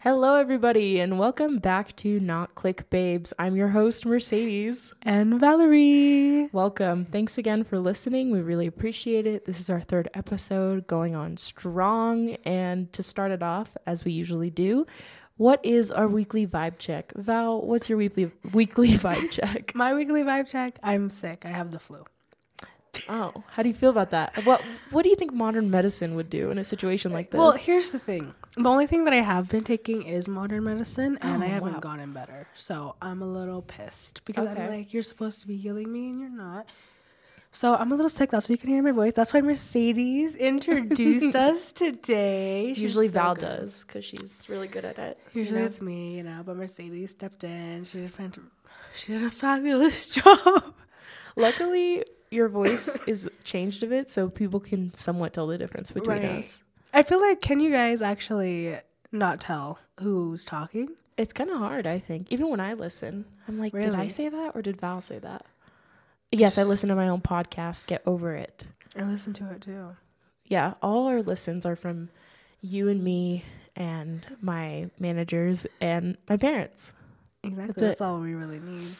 Hello, everybody, and welcome back to Not Click Babes. I'm your host, Mercedes. And Valerie. Welcome. Thanks again for listening. We really appreciate it. This is our third episode, going on strong. And to start it off, as we usually do, what is our weekly vibe check? Val, what's your weekly vibe check? My weekly vibe check, I'm sick. I have the flu. Oh, how do you feel about that? What do you think modern medicine would do in a situation like this? Well, here's the thing. The only thing that I have been taking is modern medicine, and I haven't gotten better. So I'm a little pissed because I'm like, you're supposed to be healing me, and you're not. So I'm a little sick. That's why you can hear my voice. That's why Mercedes introduced us today. Usually Val does because she's really good at it. Usually it's me, but Mercedes stepped in. She did a fabulous job. Luckily, your voice is changed a bit, so people can somewhat tell the difference between us. I feel like, can you guys actually not tell who's talking? It's kind of hard, I think. Even when I listen, I'm like, really? Did I say that or did Val say that? Yes, I listen to my own podcast, Get Over It. I listen to it too. Yeah, all our listens are from you and me and my managers and my parents. Exactly. That's all we really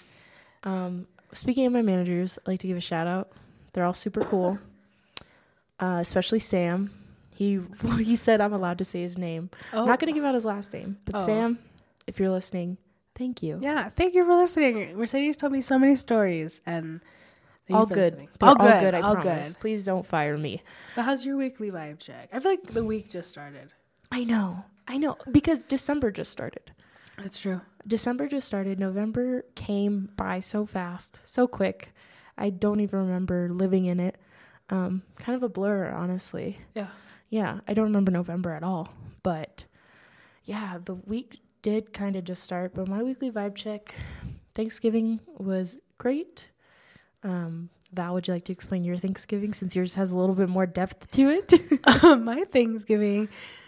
need. Speaking of my managers, I'd like to give a shout out. They're all super cool, especially Sam. He said I'm allowed to say his name. Oh. I'm not going to give out his last name, but Sam, if you're listening, thank you. Yeah, thank you for listening. Mercedes told me so many stories, and all good. All good. I promise. Please don't fire me. But how's your weekly vibe check? I feel like the week just started. I know, because December just started. That's true. December just started. November came by so fast, so quick. I don't even remember living in it. Kind of a blur, honestly. Yeah, I don't remember November at all. But yeah, the week did kind of just start. But my weekly vibe check, Thanksgiving was great. Val, would you like to explain your Thanksgiving since yours has a little bit more depth to it? My Thanksgiving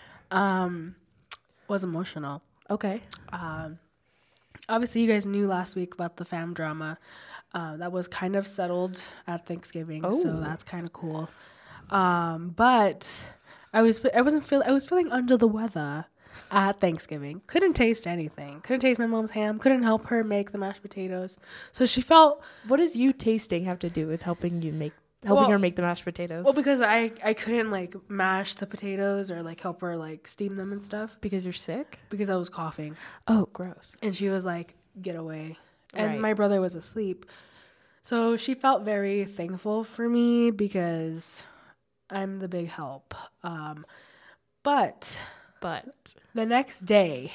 was emotional. Okay. Obviously, you guys knew last week about the fam drama. That was kind of settled at Thanksgiving, so that's kind of cool. But I was feeling under the weather at Thanksgiving. Couldn't taste anything. Couldn't taste my mom's ham. Couldn't help her make the mashed potatoes. So she felt. What does you tasting have to do with helping her make the mashed potatoes? Well, because I couldn't mash the potatoes or help her steam them and stuff. Because you're sick? Because I was coughing. Oh, gross. And she was like, get away. And my brother was asleep. So she felt very thankful for me because I'm the big help. But the next day,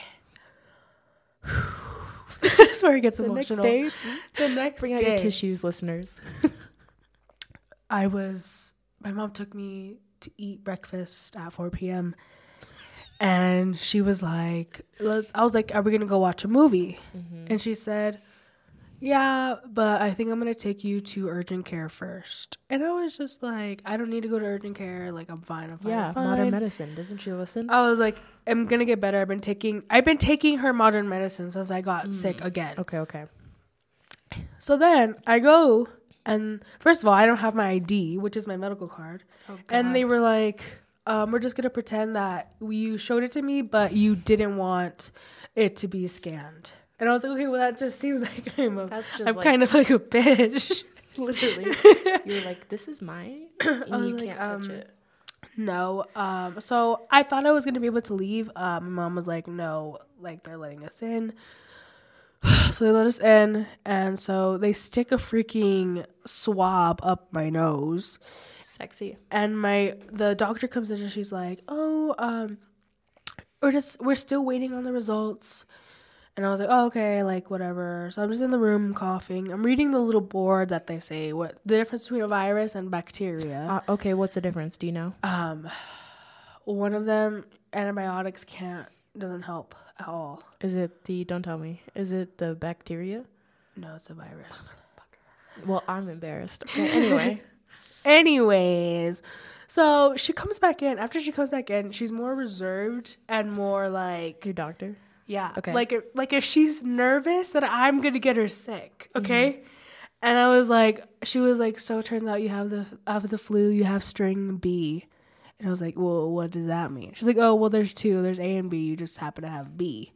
that's where it gets emotional. The next day, bring out your tissues, listeners. my mom took me to eat breakfast at 4 p.m. And she was like, I was like, are we going to go watch a movie? Mm-hmm. And she said, yeah, but I think I'm going to take you to urgent care first. And I was just like, I don't need to go to urgent care. I'm fine. Yeah, modern medicine. Doesn't she listen? I was like, I'm going to get better. I've been taking her modern medicine since I got sick again. Okay. So then I go, and first of all, I don't have my ID, which is my medical card. Oh, God. And they were like, we're just going to pretend that you showed it to me, but you didn't want it to be scanned. And I was like, okay, well, that just seems like I'm kind of like a bitch. Literally. You were like, this is mine, and you can't touch it. No. So I thought I was going to be able to leave. My mom was like, no, they're letting us in. So they let us in, and so they stick a freaking swab up my nose. Sexy. And the doctor comes in and she's like, we're still waiting on the results. And I was like, oh, okay, whatever. So I'm just in the room coughing. I'm reading the little board that they say what the difference between a virus and bacteria. Okay, what's the difference? Do you know? One of them, antibiotics doesn't help at all. Is it don't tell me. Is it the bacteria? No, it's a virus. Well, I'm embarrassed. Okay, Anyways, so she comes back in. After she comes back in, she's more reserved and more like... Your doctor? Yeah. Okay. Like if she's nervous that I'm going to get her sick, okay? Mm-hmm. And I was like... She was like, so it turns out you have the flu, you have string B. And I was like, well, what does that mean? She's like, oh, well, there's two. There's A and B. You just happen to have B.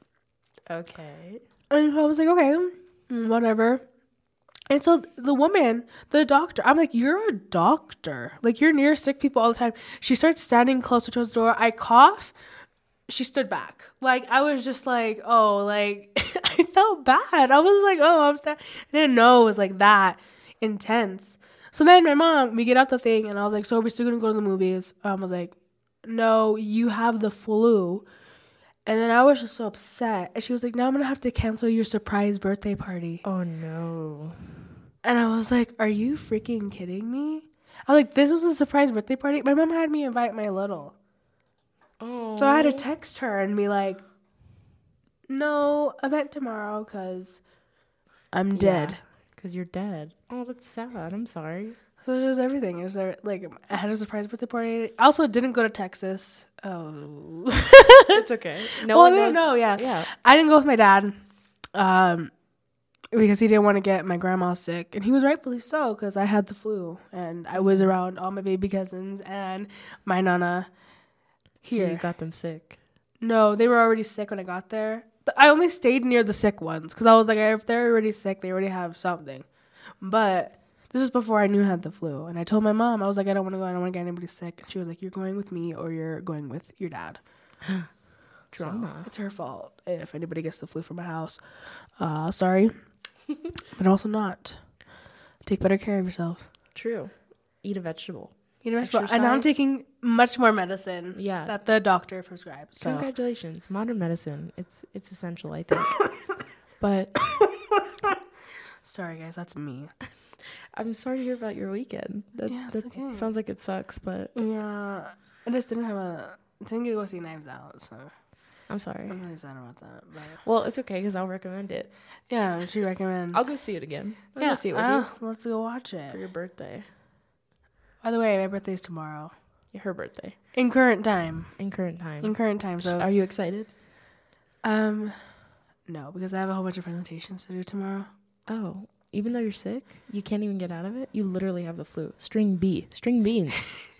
Okay. And I was like, okay, whatever. And so the woman, the doctor, I'm like, you're a doctor. Like, you're near sick people all the time. She starts standing closer to his door. I cough. She stood back. Like, I was just like, oh, like, I felt bad. I was like, oh, I didn't know it was like that intense. So then my mom, we get out the thing, and I was like, so are we still going to go to the movies? I was like, no, you have the flu. And then I was just so upset. And she was like, now I'm going to have to cancel your surprise birthday party. Oh, no. And I was like, are you freaking kidding me? I was like, this was a surprise birthday party? My mom had me invite my little. Oh. So I had to text her and be like, no, event tomorrow because I'm dead. Because you're dead. Oh, that's sad. I'm sorry. So it was just everything. It was like, I had a surprise birthday party. I also didn't go to Texas. Oh. It's okay. No one knows. No, yeah. I didn't go with my dad. Because he didn't want to get my grandma sick. And he was rightfully so, because I had the flu. And I was around all my baby cousins and my nana here. So you got them sick? No, they were already sick when I got there. I only stayed near the sick ones, because I was like, if they're already sick, they already have something. But this was before I knew I had the flu. And I told my mom, I was like, I don't want to go. I don't want to get anybody sick. And she was like, you're going with me or you're going with your dad. Drama. So it's her fault if anybody gets the flu from my house. Sorry. But also not. Take better care of yourself. True. Eat a vegetable. Exercise. And now I'm taking much more medicine that the doctor prescribed. So. Congratulations. Modern medicine. It's essential, I think. But sorry, guys. That's me. I'm sorry to hear about your weekend. That okay. Sounds like it sucks, but... Yeah. I just didn't get to go see Knives Out, so... I'm sorry. I'm really sad about that. But. Well, it's okay because I'll recommend it. Yeah, she recommends. I'll go see it again. I'll go see it with you. Let's go watch it. For your birthday. By the way, my birthday's tomorrow. Her birthday. In current time. So are you excited? No, because I have a whole bunch of presentations to do tomorrow. Oh, even though you're sick, you can't even get out of it? You literally have the flu. String beans. String beans,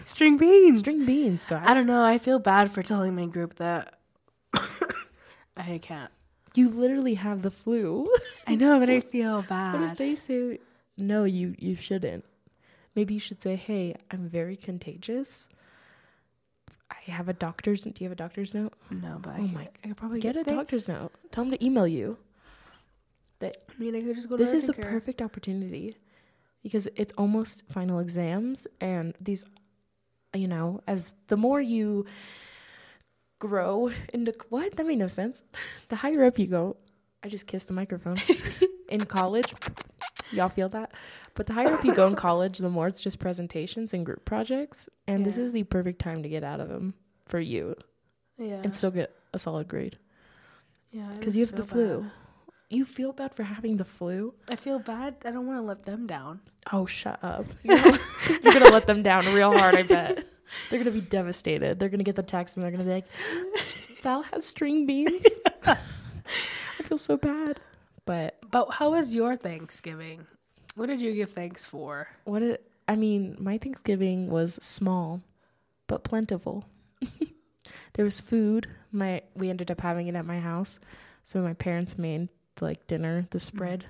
guys. I don't know. I feel bad for telling my group that I can't. You literally have the flu. I know, but I feel bad. What if they say, no, you shouldn't? Maybe you should say, hey, I'm very contagious. I have a doctor's... Do you have a doctor's note? No, but I could probably get a doctor's note. Tell them to email you. I could just go to This is the perfect opportunity because it's almost final exams, and these, as the more you grow into what? That made no sense. The higher up you go, I just kissed the microphone. In college, y'all feel that? But the higher up you go in college, the more it's just presentations and group projects, and this is the perfect time to get out of them for you, and still get a solid grade. Yeah, because you have the flu. You feel bad for having the flu? I feel bad. I don't want to let them down. Oh, shut up. You're going to let them down real hard, I bet. They're going to be devastated. They're going to get the text and they're going to be like, Val has string beans? I feel so bad. But how was your Thanksgiving? What did you give thanks for? My Thanksgiving was small, but plentiful. There was food. We ended up having it at my house. So my parents made dinner, the spread.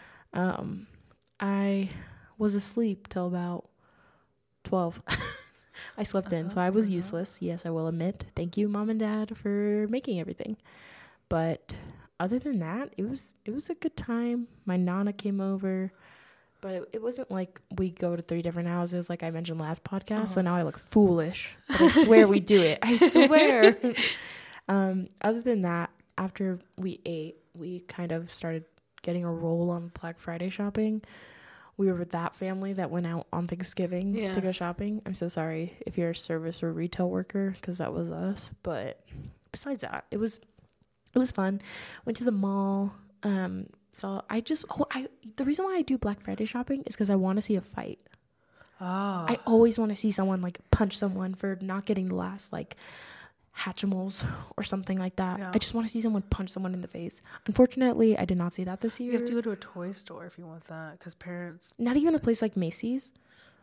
I was asleep till about 12. I slept in, so I was useless. Yes, I will admit. Thank you, Mom and Dad, for making everything. But other than that, it was a good time. My Nana came over, but it wasn't like we go to 3 different houses like I mentioned last podcast. So now I look foolish. But I swear we do it. I swear. Other than that, after we ate, we kind of started getting a roll on Black Friday shopping. We were that family that went out on Thanksgiving to go shopping. I'm so sorry if you're a service or retail worker, because that was us. But besides that, it was fun. Went to the mall. The reason why I do Black Friday shopping is because I want to see a fight. Oh. I always want to see someone punch someone for not getting the last Hatchimals or something like that. Yeah. I just want to see someone punch someone in the face. Unfortunately, I did not see that this year. You have to go to a toy store if you want that, because parents... Not even a place like Macy's.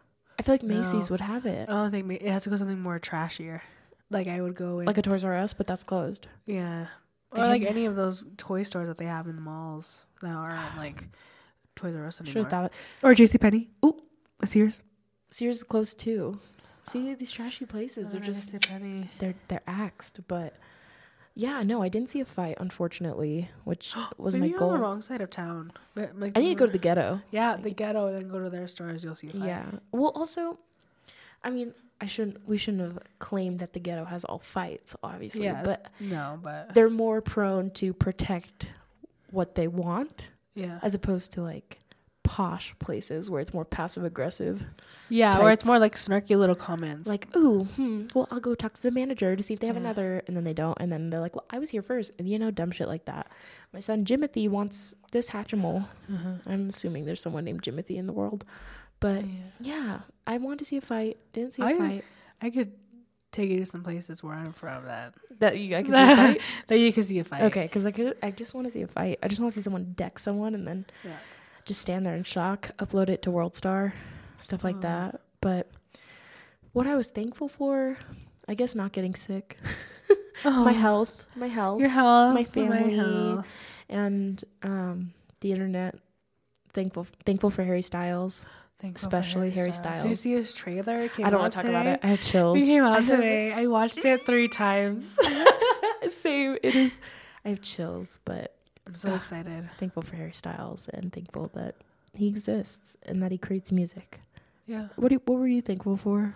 I feel like Macy's would have it. I don't think it has to go something more trashier. Like I would go in like a Toys R Us, but that's closed. Yeah, or like any of those toy stores that they have in the malls that aren't like Toys R Us anymore. Or JCPenney. Ooh, Sears. Sears is closed too. See, these trashy places, they're just they're axed. But yeah, no, I didn't see a fight, unfortunately, which was my goal. On the wrong side of town. But, like, I need to go to the ghetto. Yeah, the ghetto, and then go to their stores. You'll see a fight. Yeah. Well, also, I mean, we shouldn't have claimed that the ghetto has all fights, obviously. Yes, but they're more prone to protect what they want. Yeah. As opposed to like posh places where it's more passive aggressive. Yeah, or it's more like snarky little comments. Like, ooh, well, I'll go talk to the manager to see if they have another, and then they don't, and then they're like, well, I was here first, and dumb shit like that. My son Jimothy wants this Hatchimal. I'm assuming there's someone named Jimothy in the world, but yeah, I want to see a fight. Didn't see a fight. I could take you to some places where I'm from that I can see a fight. That you can see a fight. Okay, because I just want to see a fight. I just want to see someone deck someone, and then just stand there in shock, upload it to WorldStar, stuff like that. But what I was thankful for, I guess not getting sick. My health, your health, my family, and the internet. Thankful for Harry Styles. Especially Harry Styles. Did you see his trailer? I don't want to talk about it. I had chills. It came out today. I watched it 3 times. Same. It is. I have chills, but I'm so excited. Thankful for Harry Styles and thankful that he exists and that he creates music. Yeah. What were you thankful for?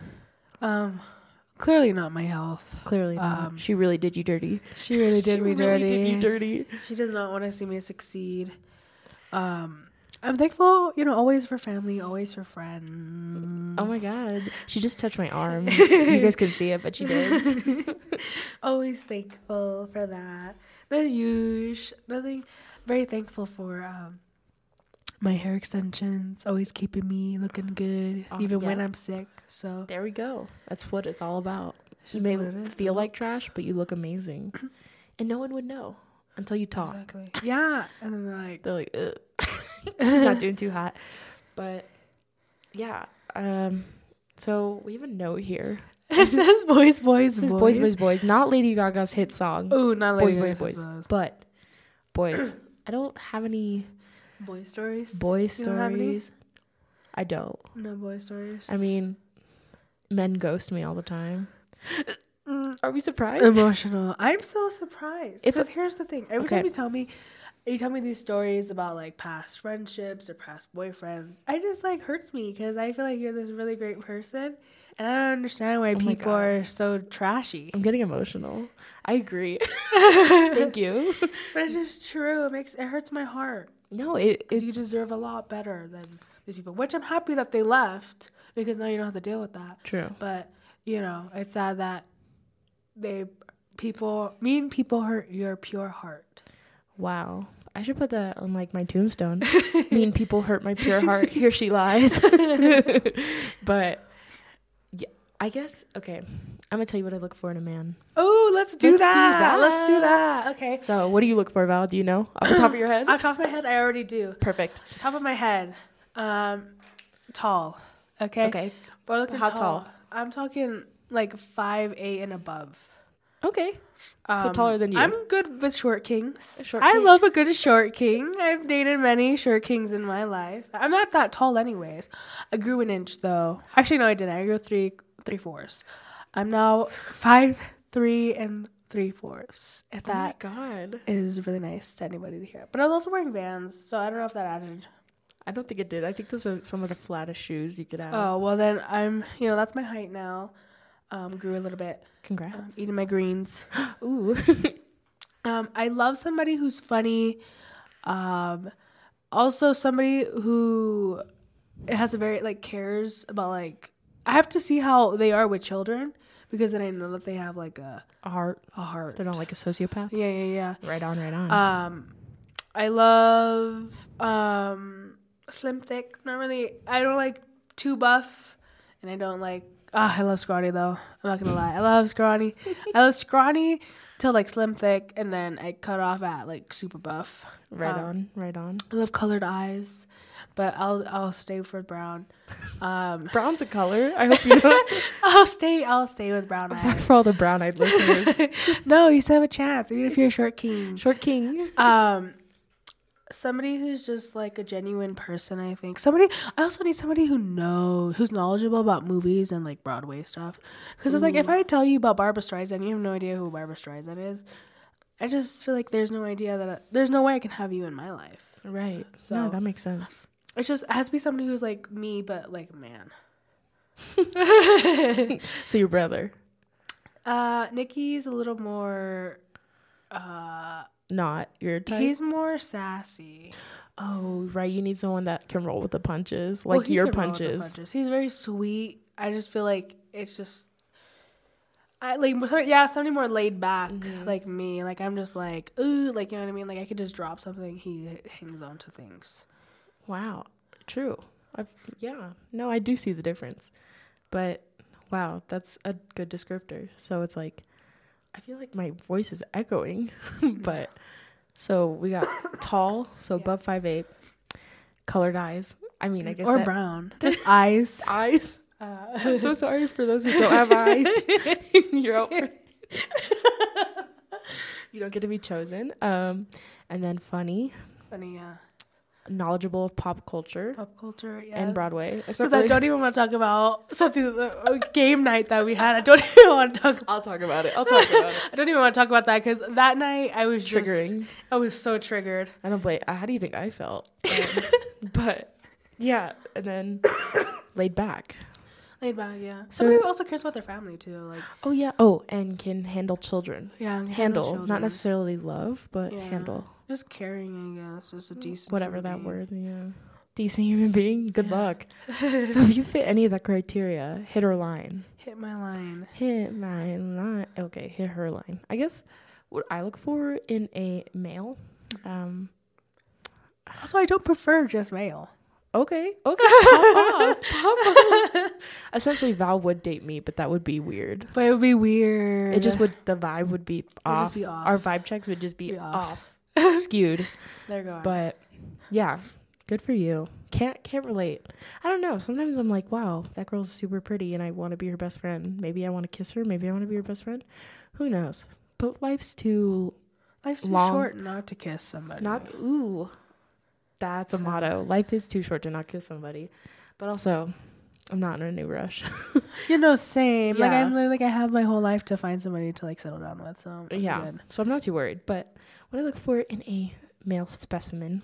Clearly not my health. Clearly not. She really did you dirty. She really did me dirty. Really did you dirty. She does not want to see me succeed. I'm thankful, always for family, always for friends. Oh my God. She just touched my arm. You guys couldn't see it, but she did. Always thankful for that. Nothing. Very thankful for my hair extensions, always keeping me looking good, even when I'm sick. So there we go. That's what it's all about. You may feel like trash, but you look amazing. And no one would know until you talk. Exactly. Yeah. And then they're like, ugh. It's just not doing too hot. But yeah. So we have a note here. It says boys, boys, boys. It says boys, boys, boys. Not Lady Gaga's hit song. Oh, not Lady Gaga's boys, boys. But boys. I don't have any boy stories. Boy stories. I don't. No boy stories. I mean, men ghost me all the time. Are we surprised? Emotional. I'm so surprised. Because here's the thing. Every time you tell me these stories about like past friendships or past boyfriends, I just hurts me because I feel like you're this really great person, and I don't understand why people are so trashy. I'm getting emotional. I agree. Thank you. But it's just true. It hurts my heart. No, you deserve a lot better than these people. Which I'm happy that they left because now you don't have to deal with that. True. But it's sad that mean people hurt your pure heart. Wow. I should put that on my tombstone. Mean people hurt my pure heart. Here she lies. But yeah, I guess, okay. I'm going to tell you what I look for in a man. Oh, let's do that. Let's do that. Okay. So what do you look for, Val? Do you know? Off the top of your head? Off the top of my head, I already do. Perfect. Top of my head. Tall. Okay. Okay. But how tall? I'm talking 5'8" and above. Okay. So taller than you. I'm good with short kings. I love a good short king. I've dated many short kings in my life. I'm not that tall anyways. I grew an inch though. Actually, no, I didn't. I grew 3/4. I'm now 5'3" 3/4. If that is really nice to anybody to hear. But I was also wearing Vans, so I don't know if that added. I don't think it did. I think those are some of the flattest shoes you could have. Oh, well then I'm, that's my height now. Grew a little bit. Congrats. Eating my greens. Ooh. I love somebody who's funny. Also somebody who has a very cares about I have to see how they are with children because then I know that they have a heart. A heart. They're not a sociopath. Yeah. Right on. I love slim thick. Not really. I don't like too buff, and I don't like. I love scrawny though. I'm not gonna lie. I love scrawny. till like slim thick, and then I cut off at like super buff. Right on. I love colored eyes, but I'll stay for brown. Brown's a color. I hope you know. I'll stay with brown eyes. Sorry for all the brown-eyed listeners. No, you still have a chance, even if you're a short king. Short king. Somebody who's just like a genuine person, I think. I also need somebody who's knowledgeable about movies and like Broadway stuff. Because it's like, if I tell you about Barbra Streisand, you have no idea who Barbra Streisand is. I just feel like there's no way I can have you in my life. Right. So no, that makes sense. It has to be somebody who's like me, but like a man. So your brother? Nikki's a little more. Not your type? He's more sassy. Oh, right. You need someone that can roll with the punches, like your punches. He's very sweet. I just feel like it's just, somebody more laid back, like me. Like I'm just like, ooh, like, you know what I mean? Like I could just drop something. He hangs on to things. Wow, true. No, I do see the difference, but wow, that's a good descriptor. So it's like, I feel like my voice is echoing, but so we got tall, so above 5'8", colored eyes. I mean, I guess or brown. Just eyes. Eyes. I'm so sorry for those who don't have eyes. You're out for you don't get to be chosen. And then funny. Funny, yeah. Knowledgeable of pop culture, yes. and Broadway. Because I don't even want to talk about a game night that we had. I don't even want to talk. I'll talk about it. I don't even want to talk about that because that night I was triggering. I was so triggered. I don't blame. How do you think I felt? But yeah, and then laid back. Yeah. Somebody who also cares about their family too. Like, oh yeah. Oh, and can handle children. Yeah, handle children. Not necessarily love, but handle. Just caring, I guess. Just a decent whatever that word. Yeah. Decent human being. Good luck. So if you fit any of that criteria, hit her line. Hit my line. Hit my line. Okay, hit her line. I guess what I look for in a male. Also, I don't prefer just male. Okay. Pop off. Essentially, Val would date me, but that would be weird. But it would be weird. It just would. The vibe would be off. Just be off. Our vibe checks would just be off. Skewed. There you go. But yeah, good for you. Can't relate. I don't know. Sometimes I'm like, wow, that girl's super pretty, and I want to be her best friend. Maybe I want to kiss her. Maybe I want to be her best friend. Who knows? But life's too short not to kiss somebody. That's a motto. Life is too short to not kiss somebody. But also, I'm not in a new rush. Same. Yeah. Like I have my whole life to find somebody to like settle down with. So good. So I'm not too worried. But what I look for in a male specimen,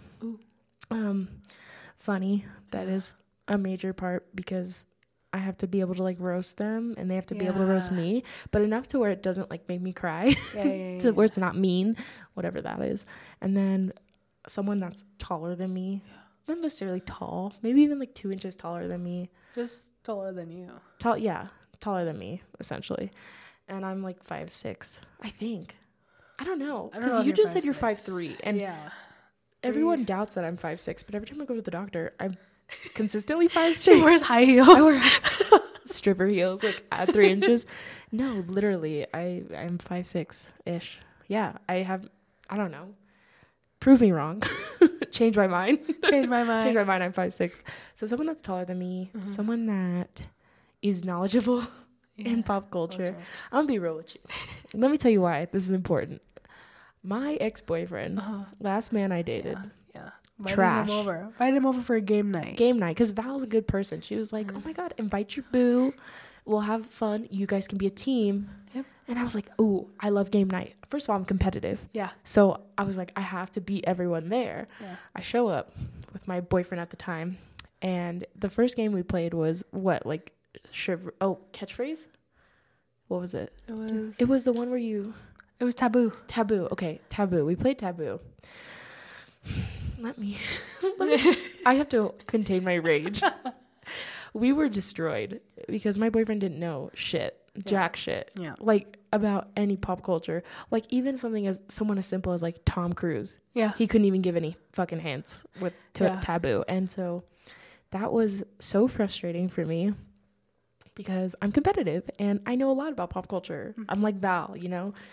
funny. That is a major part because I have to be able to like roast them and they have to be able to roast me, but enough to where it doesn't like make me cry. Where it's not mean, whatever that is. And then someone that's taller than me, not necessarily tall, maybe even like 2 inches taller than me. Just taller than you. Taller than me, essentially. And I'm like 5'6", I think. I don't know. Because you just said you're 5'3", and everyone doubts that I'm 5'6", but every time I go to the doctor, I'm consistently 5'6". She wears high heels. I wear stripper heels, like at 3 inches. No, literally, I'm 5'6"-ish. Yeah, I don't know. Prove me wrong. Change my mind. I'm 5'6". So someone that's taller than me, someone that is knowledgeable in pop culture. I'm going to be real with you. Let me tell you why this is important. My ex-boyfriend, last man I dated, trash. Invite him over for a game night. Because Val's a good person. She was like, oh my God, invite your boo. We'll have fun. You guys can be a team. Yep. And I was like, ooh, I love game night. First of all, I'm competitive. Yeah. So I was like, I have to beat everyone there. Yeah. I show up with my boyfriend at the time. And the first game we played was what? Like, catchphrase? What was it? It was the one where you... It was Taboo. Okay, Taboo. We played Taboo. Let me I have to contain my rage. We were destroyed because my boyfriend didn't know shit. Jack shit. Yeah. Like about any pop culture. Like even someone as simple as like Tom Cruise. Yeah. He couldn't even give any fucking hints with Taboo. And so that was so frustrating for me because I'm competitive and I know a lot about pop culture. I'm like Val,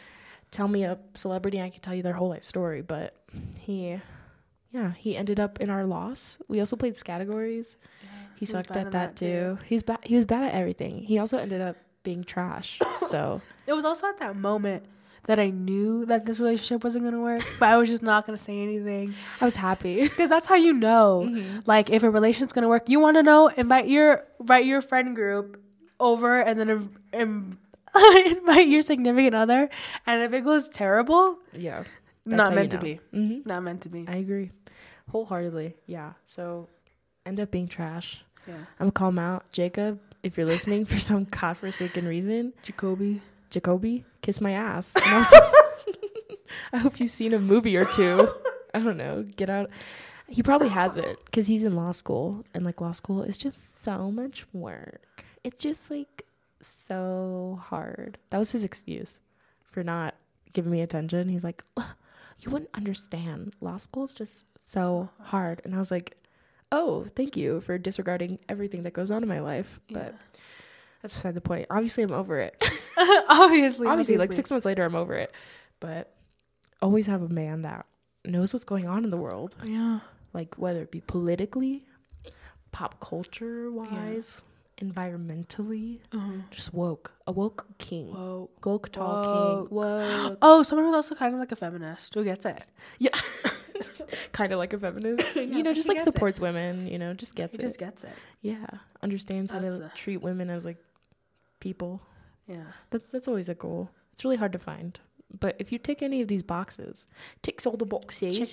tell me a celebrity, I could tell you their whole life story. But he ended up in our loss. We also played categories. Yeah, he sucked at that too. He was bad at everything. He also ended up being trash. So it was also at that moment that I knew that this relationship wasn't going to work, but I was just not going to say anything. I was happy. Because that's how you know, like, if a relationship's going to work. You want to know, invite your friend group over and then invite your significant other. And if it goes terrible, yeah, not meant to be. Mm-hmm. Not meant to be. I agree. Wholeheartedly. Yeah. So, end up being trash. Yeah. I'm going to call him out. Jacob, if you're listening for some godforsaken reason. Jacoby, kiss my ass. And also, I hope you've seen a movie or two. I don't know. Get out. He probably hasn't because he's in law school. And like law school is just so much work. It's just like so hard. That was his excuse for not giving me attention. He's like, you wouldn't understand. Law school is just so hard. And I was like, oh, thank you for disregarding everything that goes on in my life. But that's beside the point. Obviously, I'm over it. Obviously, like 6 months later, I'm over it. But always have a man that knows what's going on in the world. Yeah. Like whether it be politically, pop culture wise, environmentally, just woke. A woke king. Woke tall king. Woke. Oh, someone who's also kind of like a feminist who gets it. Yeah. Kind of like a feminist. Yeah, just like supports women, just gets it. Just gets it. Yeah. Understands how to treat women as like people. Yeah. That's always a goal. It's really hard to find. But if you tick any of these boxes, ticks all the boxes,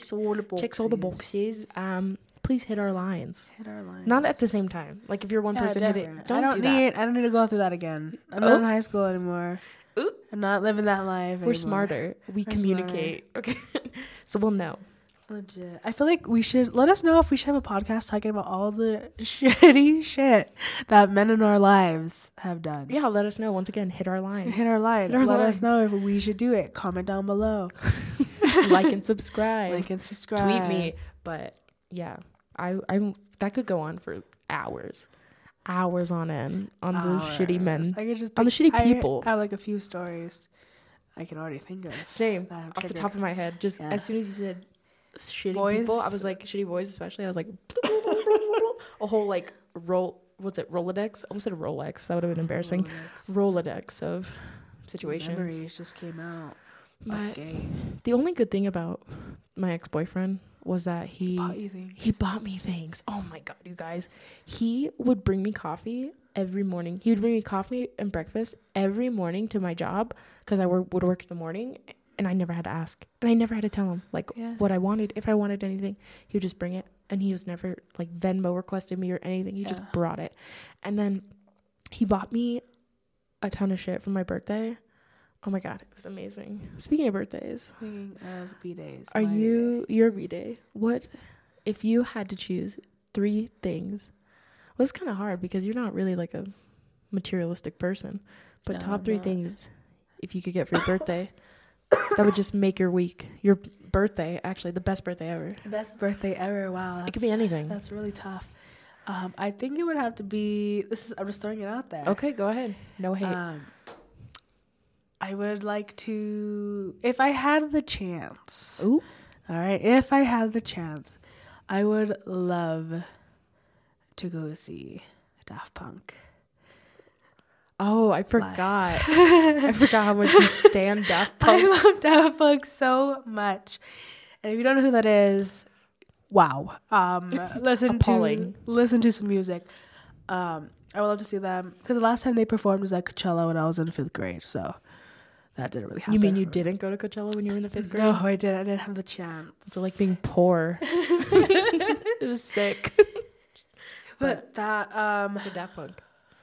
please hit our lines. Not at the same time. Like if you're one person, hit it. I don't need to go through that again. I'm not in high school anymore. Ooh. I'm not living that life anymore. We're smarter. We communicate. Smarter. Okay. So we'll know. Legit. I feel like we should let us know if we should have a podcast talking about all the shitty shit that men in our lives have done. Yeah, let us know. Once again, hit our line. Let us know if we should do it. Comment down below. Like and subscribe. Tweet me. But yeah, I'm that could go on for hours on end on the shitty men. On the shitty people. I have like a few stories I can already think of. Same. Off the top of my head. Just as soon as you said shitty boys. People, I was like shitty boys especially, I was like a whole like Rolodex. I almost said Rolex, that would have been embarrassing. Rolodex of situations. Memories just came out. But the only good thing about my ex-boyfriend was that he bought me things. Oh my god, you guys, he would bring me coffee every morning. He would bring me coffee and breakfast every morning to my job because I would work in the morning. And I never had to ask. And I never had to tell him, what I wanted. If I wanted anything, he would just bring it. And he was never, Venmo requested me or anything. He just brought it. And then he bought me a ton of shit for my birthday. Oh, my God. It was amazing. Speaking of birthdays. Speaking of B-days. Your B-day. What, if you had to choose 3 things? Well, it's kind of hard because you're not really like a materialistic person. But top 3 things, if you could get for your birthday. That would just make your week. Your birthday, actually, the best birthday ever. Best birthday ever. Wow. It could be anything. That's really tough. I think it would have to be, I'm just throwing it out there. Okay, go ahead. No hate. I would like to, if I had the chance. Ooh. All right. If I had the chance, I would love to go see Daft Punk. Oh, I forgot. I forgot how much you stan Daft Punk. I love Daft Punk so much. And if you don't know who that is, wow. Listen to some music. I would love to see them because the last time they performed was at Coachella when I was in 5th grade. So that didn't really happen. You mean you didn't go to Coachella when you were in the 5th grade? No, I didn't. I didn't have the chance. It's like being poor. It was sick. But that so Daft Punk.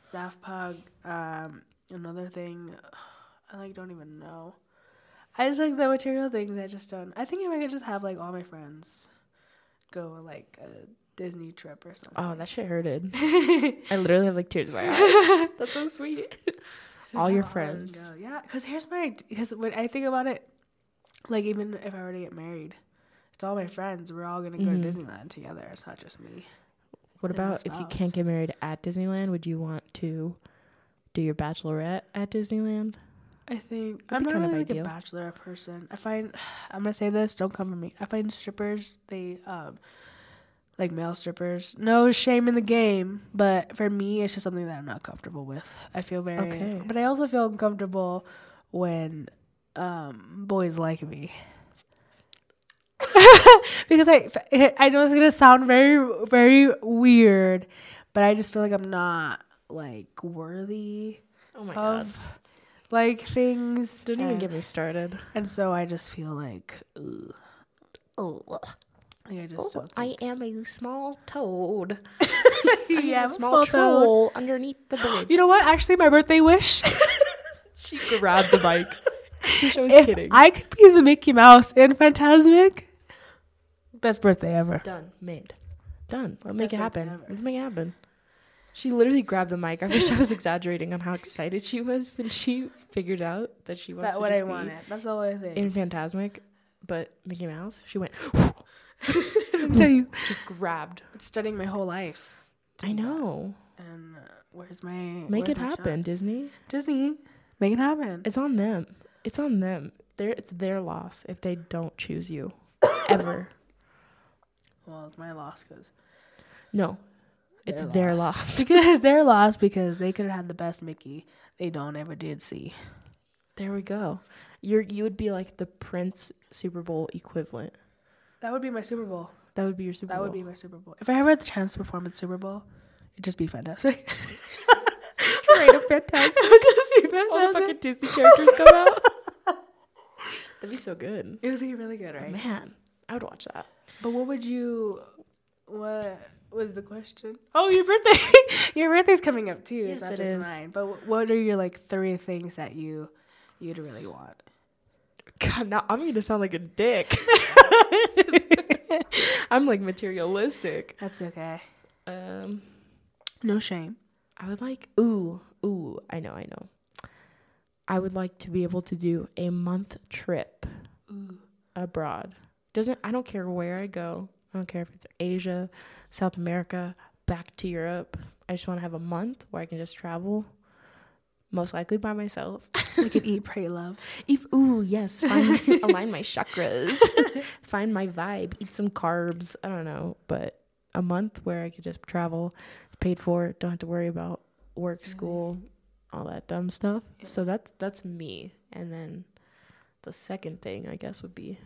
Another thing, I don't even know. I just like the material things. I just don't. I think if I could just have all my friends go a Disney trip or something. Oh, that shit hurted. I literally have tears in my eyes. That's so sweet. All your friends. Yeah, because when I think about it, even if I were to get married, it's all my friends. We're all gonna go to Disneyland together. It's not just me. What about if you can't get married at Disneyland? Would you want to do your bachelorette at Disneyland? I think I'm not really like a bachelor person. I'm gonna say this, don't come for me. I find strippers, they like male strippers, no shame in the game, but for me it's just something that I'm not comfortable with. I feel very but I also feel uncomfortable when boys like me. Because I know it's gonna sound very, very weird, but I just feel like I'm not like worthy of like things. Didn't even get me started. And so I just feel like, I am a small toad. Yeah, a small troll underneath the bridge. You know what? Actually, my birthday wish. She grabbed the mic. I was kidding. I could be the Mickey Mouse in Fantasmic. Best birthday ever. Done. Made. Done. Let's make it happen. Let's make it happen. She literally grabbed the mic. I wish I was exaggerating on how excited she was when she figured out that she wants That's to what just I wanted. That's all I think. In Fantasmic, but Mickey Mouse, she went. I'll tell you. Just grabbed. It's studying my whole life. I know. And where's Make it happen, Disney. Disney, make it happen. It's on them. It's on them. It's their loss if they don't choose you. Ever. Well, it's my loss because... No. It's their loss. Because their loss because they could have had the best Mickey they ever did see. There we go. You would be like the Prince Super Bowl equivalent. That would be my Super Bowl. That would be your Super Bowl. That would be my Super Bowl. If I ever had the chance to perform at Super Bowl, it'd just be fantastic. Straight up fantastic. It would just be fantastic. All the fucking Disney characters come out. That'd be so good. It would be really good, right? Man, I would watch that. But what was the question? Oh, your birthday. Your birthday's coming up too. Yes, it's not it just is. mine. But what are your like 3 things that you'd really want? God, now I'm gonna sound like a dick. I'm like materialistic. That's okay. No shame. I would like I know. I would like to be able to do a month trip abroad. I don't care where I go. I don't care if it's Asia, South America, back to Europe. I just want to have a month where I can just travel, most likely by myself. We could eat, pray, love. Yes. Align my chakras. Find my vibe. Eat some carbs. I don't know. But a month where I could just travel. It's paid for. Don't have to worry about work, school, all that dumb stuff. Yeah. So that's me. And then the second thing, I guess, would be...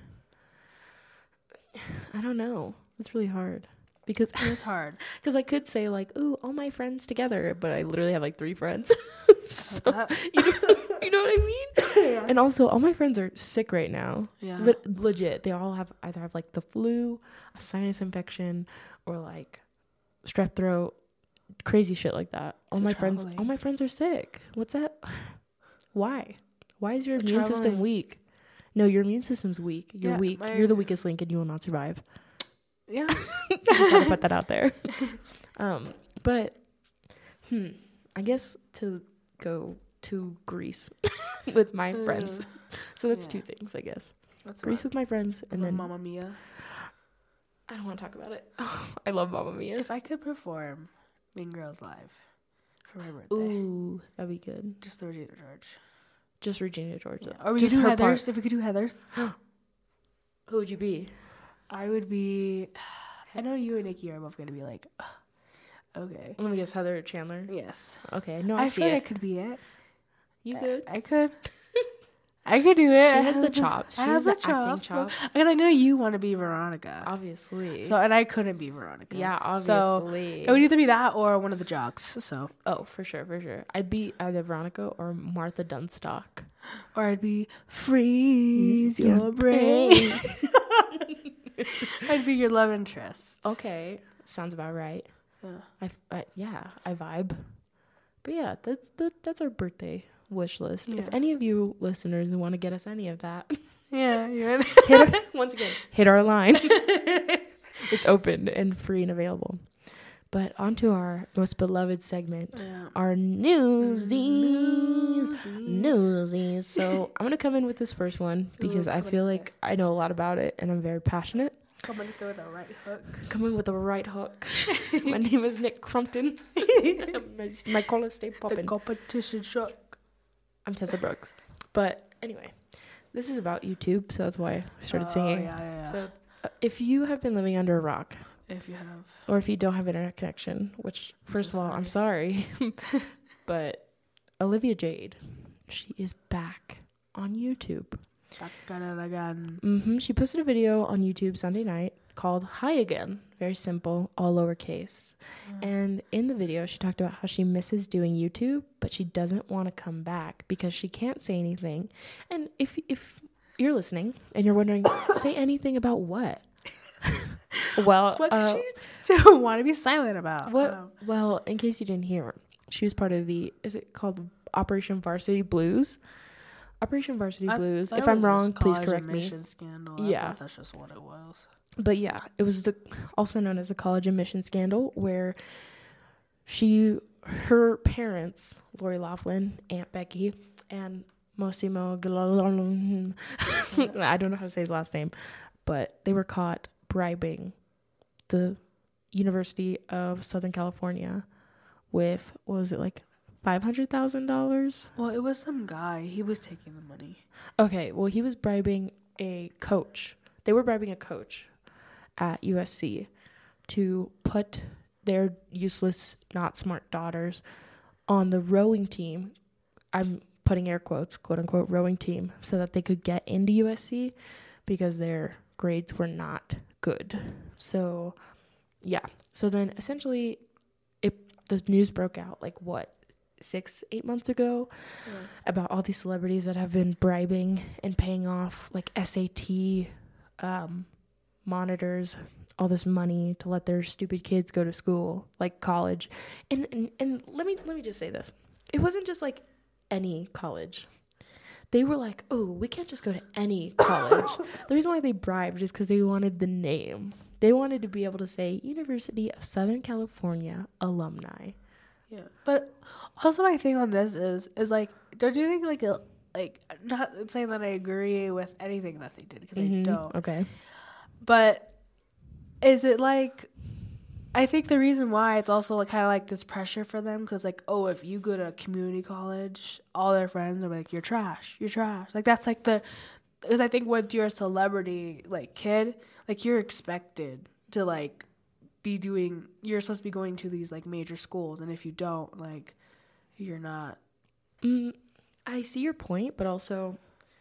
I don't know. It's really hard. Because it is hard. Because I could say, like, all my friends together. But I literally have, like, 3 friends. So, you know what I mean? Yeah. And also, all my friends are sick right now. Yeah. Legit. They all either have, like, the flu, a sinus infection, or, like, strep throat, crazy shit like that. All my friends are sick. What's that? Why? Why is your immune system weak? No, your immune system's weak. You're weak. You're the weakest link, and you will not survive. Yeah. Just gotta put that out there. But I guess to go to Greece with my friends. So that's 2 things, I guess. That's Greece with my friends, and then Mamma Mia. I don't want to talk about it. I love Mamma Mia. If I could perform Mean Girls live for my birthday, that'd be good. Just the Regina George. Just Regina George. Yeah. Or we could do Heathers. Part. If we could do Heathers. Who would you be? I would be... I know you and Nikki are both going to be like, okay. Let me guess, Heather Chandler? Yes. Okay. No, I see feel it. I could be it. You could? I could. I could do it. She has the chops. She has the acting chops. And I know you want to be Veronica. Obviously. So, and I couldn't be Veronica. Yeah, obviously. So, it would either be that or one of the jocks, so. Oh, for sure. I'd be either Veronica or Martha Dunstock. Or I'd be Freeze Your Brain. I'd be your love interest. Okay. Sounds about right. Yeah. I vibe. But yeah, that's our birthday wish list. Yeah. If any of you listeners want to get us any of that, you're hit our line. It's open and free and available. But on to our most beloved segment, our newsies. So I'm gonna come in with this first one because I feel like I know a lot about it and I'm very passionate. Come in with the right hook. My name is Nick Crumpton. My collar stay popping. The competition shock. I'm Tessa Brooks. But anyway, this is about YouTube, so that's why I started singing. Yeah. So if you have been living under a rock, if you have, or if you don't have internet connection, which first of all, I'm sorry, but Olivia Jade, she is back on YouTube. Back at it again. She posted a video on YouTube Sunday night called Hi Again. Very simple, all lowercase. And in the video, she talked about how she misses doing YouTube, but she doesn't want to come back because she can't say anything. And if you're listening and you're wondering, say anything about what? Well, what does she don't want to be silent about? What? Well, in case you didn't hear, she was part of is it called Operation Varsity Blues? Operation Varsity Blues. If I'm wrong, please correct me. Scandal. I thought that's just what it was. But yeah, it was also known as the college admission scandal, where her parents, Lori Loughlin, Aunt Becky, and Mosimo, I don't know how to say his last name, but they were caught bribing the University of Southern California with, what was it, like $500,000? Well, it was some guy. He was taking the money. Okay, well, he was bribing a coach. They were bribing a coach at USC to put their useless, not smart daughters on the rowing team. I'm putting air quotes, quote unquote, rowing team, so that they could get into USC because their grades were not good. So, yeah. So then essentially the news broke out, 6-8 months ago, about all these celebrities that have been bribing and paying off SAT monitors all this money to let their stupid kids go to school, like college. And let me just say this. It wasn't just any college. They were like, oh, we can't just go to any college. The reason why they bribed is because they wanted the name. They wanted to be able to say University of Southern California alumni. Yeah, but also my thing on this is don't you think not saying that I agree with anything that they did, because I don't. Okay. But is it I think the reason why it's also kind of this pressure for them, because if you go to community college, all their friends are you're trash. That's because I think once you're a celebrity kid, you're expected to you're supposed to be going to these major schools, and if you don't, you're not. I see your point, but also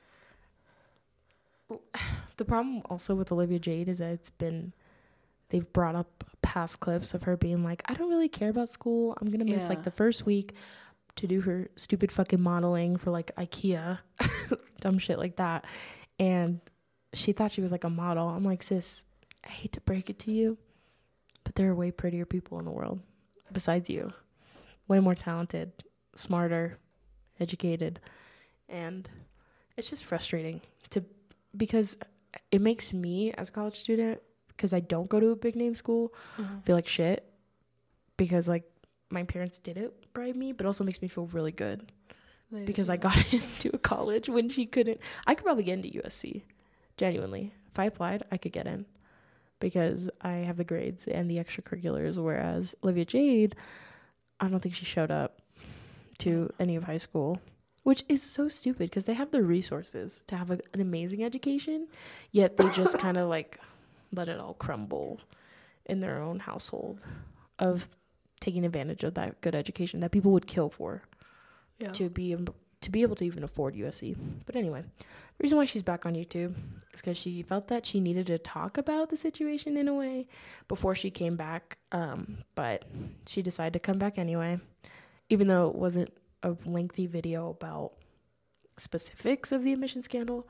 the problem also with Olivia Jade is that they've brought up past clips of her being I don't really care about school. I'm gonna miss the first week to do her stupid fucking modeling for IKEA, dumb shit like that, and she thought she was a model. I'm sis, I hate to break it to you, but there are way prettier people in the world besides you. Way more talented, smarter, educated. And it's just frustrating because it makes me, as a college student, because I don't go to a big name school, feel like shit. Because my parents didn't bribe me, but also makes me feel really good. Because I got into a college when she couldn't. I could probably get into USC. Genuinely. If I applied, I could get in. Because I have the grades and the extracurriculars, whereas Olivia Jade, I don't think she showed up to any of high school, which is so stupid because they have the resources to have an amazing education, yet they just kind of let it all crumble in their own household of taking advantage of that good education that people would kill for to be able to even afford USC. But anyway, the reason why she's back on YouTube is because she felt that she needed to talk about the situation in a way before she came back. But she decided to come back anyway, even though it wasn't a lengthy video about specifics of the admission scandal.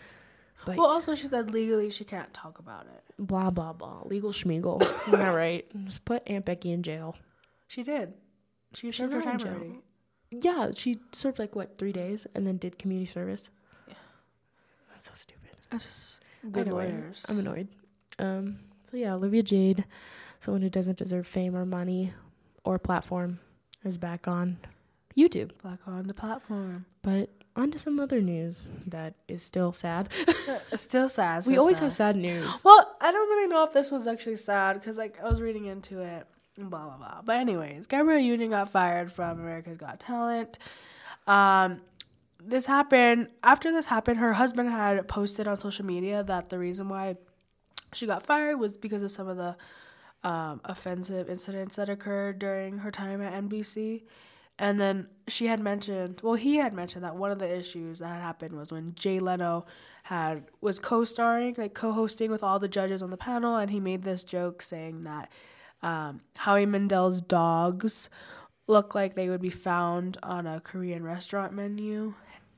But also she said legally she can't talk about it. Blah, blah, blah. Legal schmeagle. Yeah, right. Just put Aunt Becky in jail. She did. She served her time already. Yeah, she served 3 days and then did community service. Yeah. That's so stupid. That's just good lawyers. I'm annoyed. So yeah, Olivia Jade, someone who doesn't deserve fame or money or platform, is back on YouTube. Back on the platform. But on to some other news that is still sad. It's still sad. We always have sad news. Well, I don't really know if this was actually sad because I was reading into it. Blah, blah, blah. But anyways, Gabrielle Union got fired from America's Got Talent. after this happened, her husband had posted on social media that the reason why she got fired was because of some of the offensive incidents that occurred during her time at NBC. And then he had mentioned that one of the issues that had happened was when Jay Leno was co-starring, like co-hosting with all the judges on the panel, and he made this joke saying that Howie Mandel's dogs look like they would be found on a Korean restaurant menu.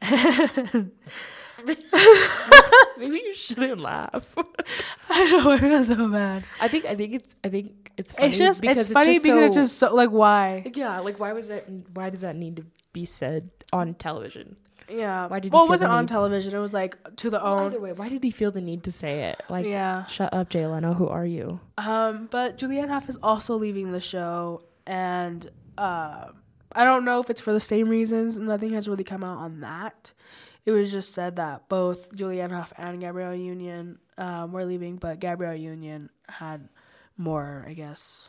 Maybe you shouldn't laugh. I know, I feel so bad. I think it's funny. It's just so like, why? Yeah, like why did that need to be said on television? Yeah. It wasn't on television. It was like to the own. Either way, why did he feel the need to say it? Like, yeah. Shut up, Jay Leno. Who are you? But Julianne Hough is also leaving the show, and I don't know if it's for the same reasons. Nothing has really come out on that. It was just said that both Julianne Hough and Gabrielle Union were leaving, but Gabrielle Union had more, I guess,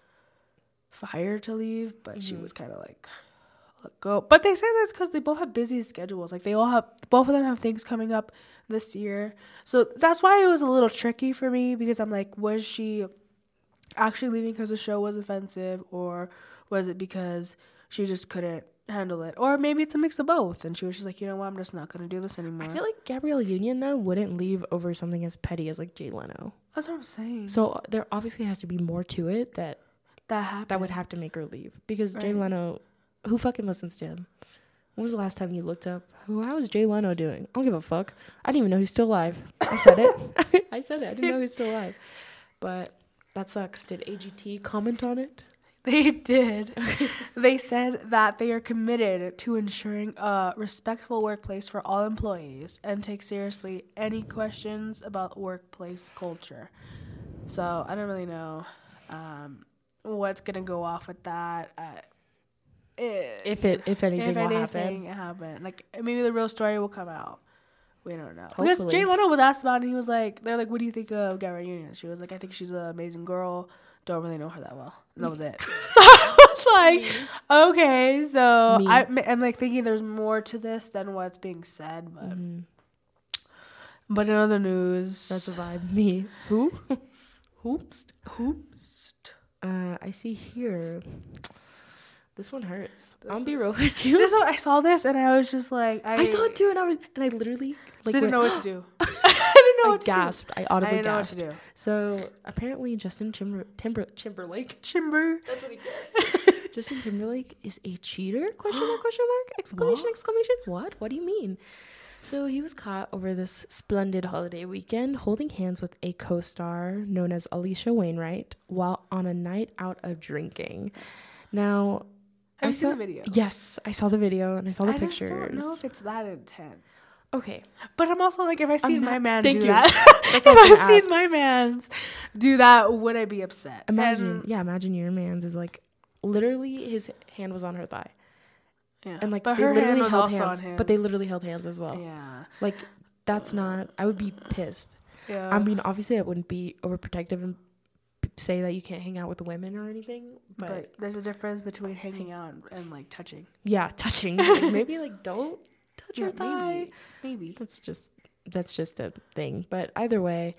fire to leave, but she was kind of like, let go. But they say that's because they both have busy schedules. Like both of them have things coming up this year. So that's why it was a little tricky for me, because I'm like, was she actually leaving because the show was offensive, or was it because she just couldn't handle it? Or maybe it's a mix of both, and she was just like, you know what, I'm just not going to do this anymore. I feel like Gabrielle Union, though, wouldn't leave over something as petty as, like, Jay Leno. That's what I'm saying. So there obviously has to be more to it that would have to make her leave. Because Jay Leno, who fucking listens to him? When was the last time you looked up, how is Jay Leno doing? I don't give a fuck. I didn't even know he's still alive. I said it. I didn't know he's still alive. But that sucks. Did AGT comment on it? They did. They said that they are committed to ensuring a respectful workplace for all employees and take seriously any questions about workplace culture. So I don't really know what's gonna go off with that. If anything will happen. Like, maybe the real story will come out. We don't know. Hopefully. Because Jay Leno was asked about it, and he was like, they're like, what do you think of Gabrielle Union? She was like, I think she's an amazing girl. Don't really know her that well. And that was it. So I was like, okay. So I'm like thinking there's more to this than what's being said. But in other news. That's a vibe. Me. Who? Hoops. I see here. This one hurts. I'll be real with you. I saw this and I was just like, I saw it too, and I literally didn't know what to do. I gasped. I audibly gasped. I didn't know what to do. So apparently, Justin Timberlake. Chimber. That's what he gets. Justin Timberlake is a cheater? Question mark? Exclamation! What? What do you mean? So he was caught over this splendid holiday weekend holding hands with a co-star known as Alicia Wainwright while on a night out of drinking. Yes. Now, have you seen the video? Yes, I saw the video and I saw the pictures. I don't know if it's that intense. Okay. But I'm also like, if I seen my man do that, if I seen my man's do that, would I be upset? Imagine your man's is like, literally his hand was on her thigh. Yeah. And like, but they literally held hands. But they literally held hands as well. Yeah. Like, that's not, I would be pissed. Yeah. I mean, obviously I wouldn't be overprotective and say that you can't hang out with women or anything, but there's a difference between hanging out and like touching. Yeah, touching. Like, maybe like don't touch your thigh. Maybe that's just a thing. But either way,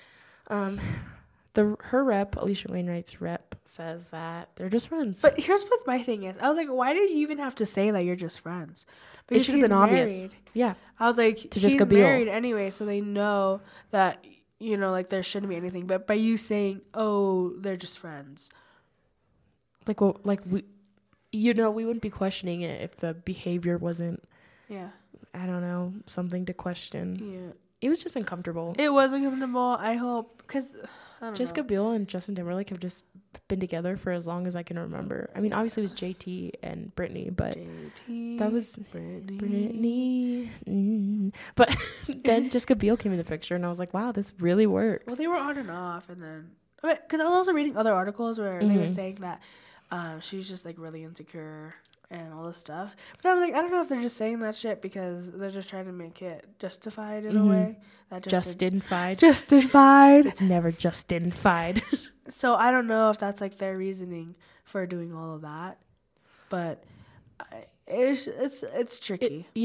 her rep, Alicia Wainwright's rep, says that they're just friends. But here's what my thing is. I was like, why do you even have to say that you're just friends? Because it should have been obvious. Yeah. I was like, to he's Jessica Biel. Married anyway, so they know that, you know, like there shouldn't be anything. But by you saying, oh, they're just friends. Like, well, like we wouldn't be questioning it if the behavior wasn't, I don't know, something to question. Yeah. It was just uncomfortable. It was uncomfortable. I hope, because Jessica Biel and Justin Timberlake have just been together for as long as I can remember. I mean, obviously it was JT and Brittany, but that was Brittany. But then Jessica Biel came in the picture, and I was like, wow, this really works. Well, they were on and off, and then because I was also reading other articles where they were saying that she's just like really insecure and all this stuff. But I was like, I don't know if they're just saying that shit because they're just trying to make it justified in a way. That Justified. It's never justified. So I don't know if that's like their reasoning for doing all of that, but it's tricky.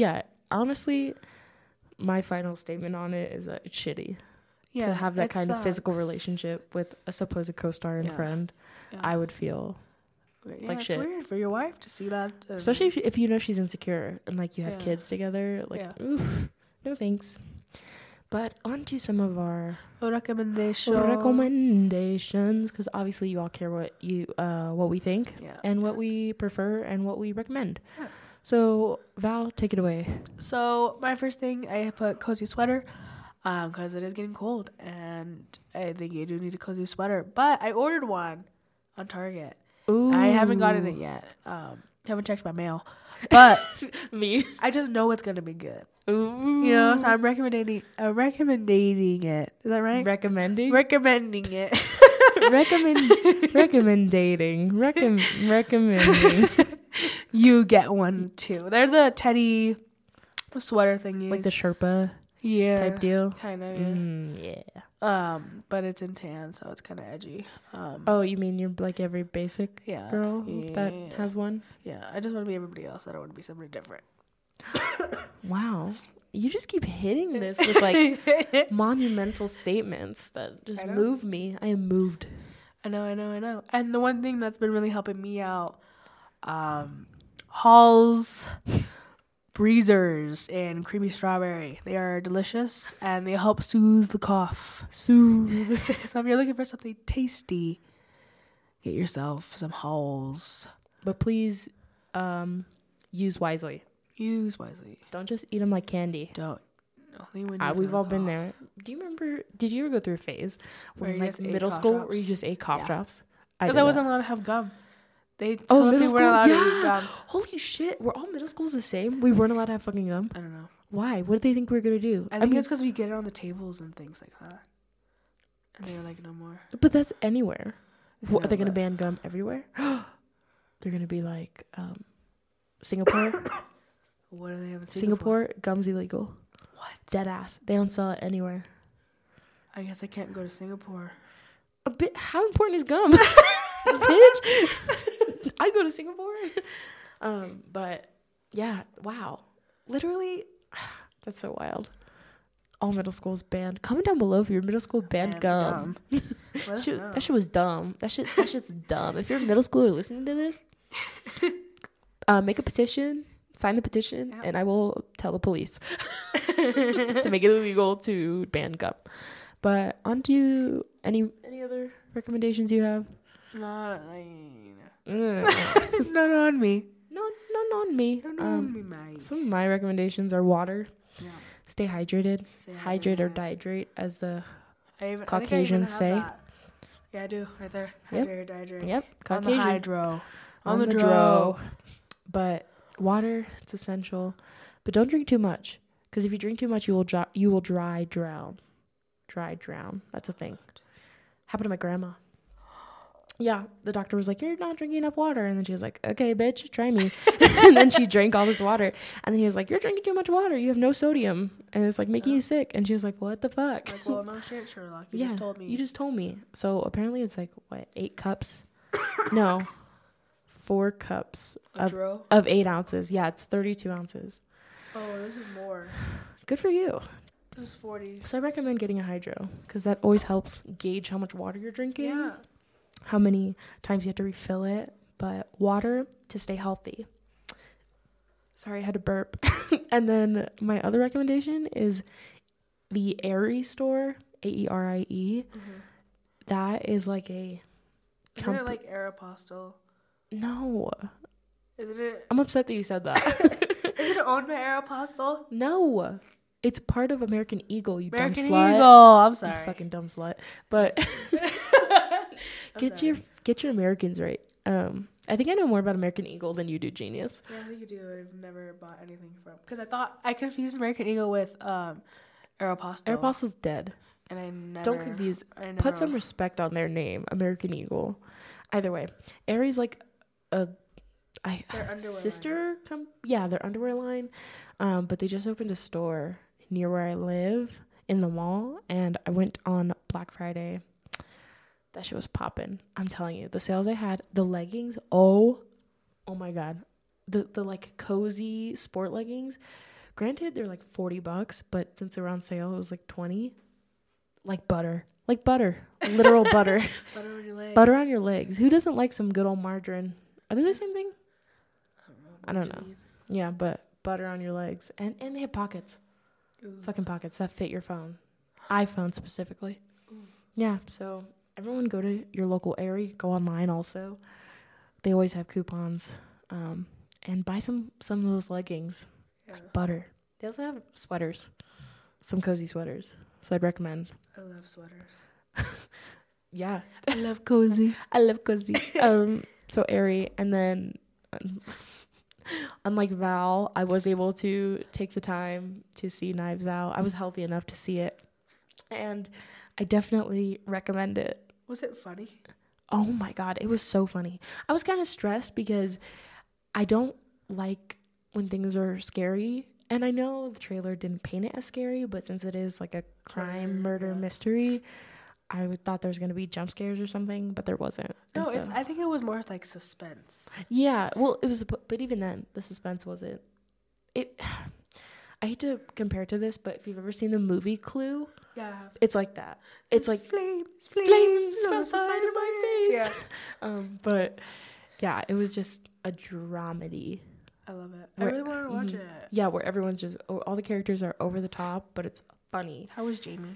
honestly, my final statement on it is that it's shitty. Yeah, to have that kind of physical relationship with a supposed co-star and friend. Yeah. I would feel like shit. It's weird for your wife to see that. Especially if you know she's insecure and like you have kids together. Like, oof, no thanks. But on to some of our recommendations, because obviously you all care what we think and what we prefer and what we recommend. Yeah. So Val, take it away. So my first thing, I put cozy sweater, because it is getting cold and I think you do need a cozy sweater. But I ordered one on Target. Ooh. I haven't gotten it yet. Haven't checked my mail, but me, I just know it's gonna be good. Ooh. You know, so I'm recommending it. Is that right? Recommending it. recommending. You get one too. They're the teddy sweater thingies, like the Sherpa type deal. Kind of. Yeah. But it's in tan, so it's kind of edgy. Oh, you mean you're like every basic girl that has one? Yeah, I just want to be everybody else. I don't want to be somebody different. Wow. You just keep hitting this with like monumental statements that just move me. I am moved. I know. And the one thing that's been really helping me out, Hall's Breezers and creamy strawberry. They are delicious and they help soothe the cough. So if you're looking for something tasty, get yourself some Halls. But please use wisely. Don't just eat them like candy. Don't. We've all been there. Do you remember? Did you ever go through a phase when like middle school where you just ate cough drops? Because I wasn't allowed to have gum. They told us we weren't allowed to eat gum. Holy shit! Were all middle schools the same? We weren't allowed to have fucking gum. I don't know. Why? What did they think we were gonna do? I think it's because we get it on the tables and things like that. And they were like, no more. But that's anywhere. Are they gonna ban gum everywhere? They're gonna be like Singapore. What do they have in Singapore? Gum's illegal. What? Dead ass. They don't sell it anywhere. I guess I can't go to Singapore. A bit. How important is gum? Bitch. I go to Singapore. But yeah, wow. Literally, that's so wild. All middle schools banned. Comment down below if your middle school banned gum. That shit was dumb. That shit's dumb. If you're in middle school or listening to this, make a petition. Sign the petition, and I will tell the police to make it illegal to ban gum. But on to any other recommendations you have? Not on me. Not on me. Mate. Some of my recommendations are water. Yeah. Stay hydrated. Hydrate or dehydrate, as the Caucasians say. Yeah, I do. Right there. Hydrate or dehydrate. Yep. Caucasian. On the hydro. But water, it's essential. But don't drink too much, because if you drink too much, you will dry drown. That's a thing. Happened to my grandma. Yeah, the doctor was like, "You're not drinking enough water," and then she was like, "Okay, bitch, try me." And then she drank all this water, and then he was like, "You're drinking too much water. You have no sodium, and it's like making you sick." And she was like, "What the fuck?" Like, well, no shit, Sherlock. You just told me. You just told me. So apparently, it's like 8 cups? No, 4 cups of 8 ounces. Yeah, it's 32 ounces. Oh, this is more. Good for you. This is 40. So I recommend getting a hydro, because that always helps gauge how much water you're drinking. Yeah. How many times you have to refill it. But water to stay healthy. Sorry, I had to burp. And then my other recommendation is the Aerie store, Aerie. Mm-hmm. That is like a... Isn't it like Aeropostale? No. Isn't it? I'm upset that you said that. Isn't it owned by Aeropostale? No. It's part of American Eagle, you American dumb slut. Eagle. I'm sorry. You fucking dumb slut. But get your Americans right. I think I know more about American Eagle than you do, genius. Yeah, I think you do. I've never bought anything from, because I confused American Eagle with Aeropostale. Aeropostale's dead. And I never. Don't confuse. Put some respect on their name, American Eagle. Either way, Aerie's like a sister. Their underwear line. But they just opened a store near where I live in the mall, and I went on Black Friday. That shit was popping. I'm telling you, the sales I had, the leggings. Oh my god, the like cozy sport leggings Granted, they're like $40, but since they were on sale, it was like 20. Like butter. Like butter. Literal butter. Butter on your legs. Butter on your legs. Who doesn't like some good old margarine? Are they the same thing? I don't know. Yeah, but butter on your legs. And they have pockets. Ooh. Fucking pockets that fit your phone. iPhone specifically. Ooh. Yeah, so everyone go to your local Aerie. Go online also. They always have coupons. And buy some of those leggings. Yeah. Like butter. They also have sweaters. Some cozy sweaters. So I'd recommend. I love sweaters. Yeah. I love cozy. I love cozy. So Aerie. And then unlike Val, I was able to take the time to see Knives Out. I was healthy enough to see it. And I definitely recommend it. Was it funny? Oh my God. It was so funny. I was kind of stressed because I don't like when things are scary. And I know the trailer didn't paint it as scary, but since it is like a crime, murder, mystery, I thought there was going to be jump scares or something, but there wasn't. No, I think it was more like suspense. Yeah, well, it was, but even then, the suspense wasn't. I hate to compare it to this, but if you've ever seen the movie Clue, yeah, it's like that. It's like flames from the side of my face. Yeah. But yeah, it was just a dramedy. I love it. I really want to watch it. Yeah, where everyone's just all the characters are over the top, but it's funny. How was Jamie?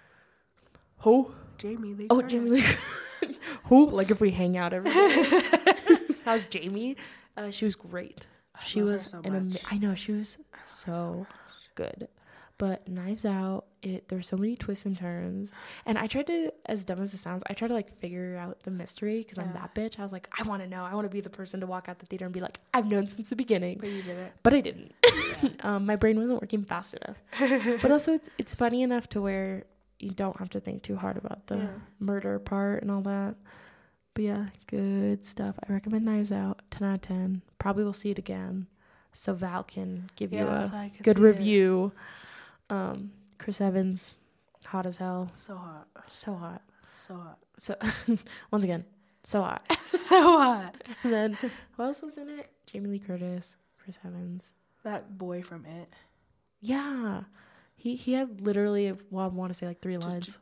Who? Jamie Lee. Oh, Jamie Lee. Who? Like if we hang out every day. How's Jamie? She was great. She was so I know she was so good. But Knives Out, there's so many twists and turns. And I tried to, as dumb as it sounds, I tried to like figure out the mystery because I'm that bitch. I was like, I want to know. I want to be the person to walk out the theater and be like, I've known since the beginning. But you didn't. But I didn't. Yeah. My brain wasn't working fast enough. But also it's funny enough to where you don't have to think too hard about the murder part and all that. But yeah, good stuff. I recommend Knives Out. 10 out of 10. Probably will see it again. So Val can give you a good review. Chris Evans, hot as hell. So hot. So hot. So hot. So once again, so hot. So hot. And then who else was in it? Jamie Lee Curtis, Chris Evans. That boy from It. Yeah. He had literally, well, I want to say like 3 lines.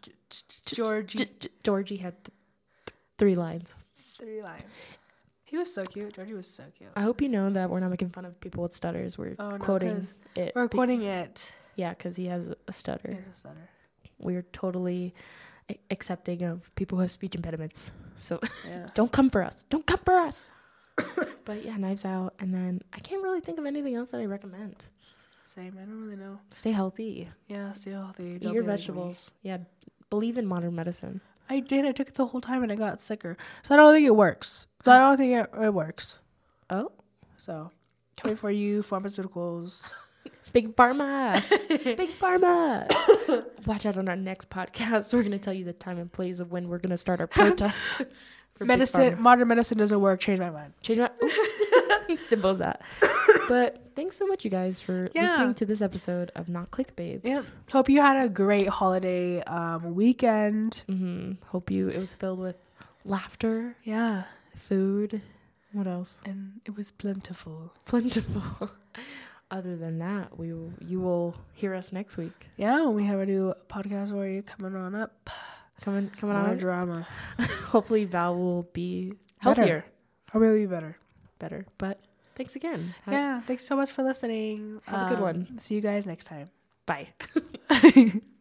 Georgie had 3 lines. 3 lines. He was so cute. Georgie was so cute. I hope you know that we're not making fun of people with stutters. We're quoting it. We're quoting it. Yeah, because he has a stutter. He has a stutter. We're totally accepting of people who have speech impediments. So don't come for us. Don't come for us. But yeah, Knives Out. And then I can't really think of anything else that I recommend. Same. I don't really know. Stay healthy. Yeah, stay healthy. Eat your vegetables. Yeah, believe in modern medicine. I did. I took it the whole time and I got sicker. So I don't think it works. It works. Oh? So, coming for you, pharmaceuticals. Big Pharma. Big Pharma. Watch out on our next podcast. We're going to tell you the time and place of when we're going to start our protest. Modern medicine doesn't work. Change my mind. Simple as that. But thanks so much, you guys, for listening to this episode of Not Click Babes. Yeah. Hope you had a great holiday weekend. Mm-hmm. Hope it was filled with laughter. Yeah. Food. What else? And it was plentiful. Plentiful. Other than that, you will hear us next week. Yeah, we have a new podcast for you coming on up. Coming More on. Drama. Hopefully Val will be healthier. I'll really be better. But thanks again. Thanks so much for listening. Have a good one. See you guys next time. Bye.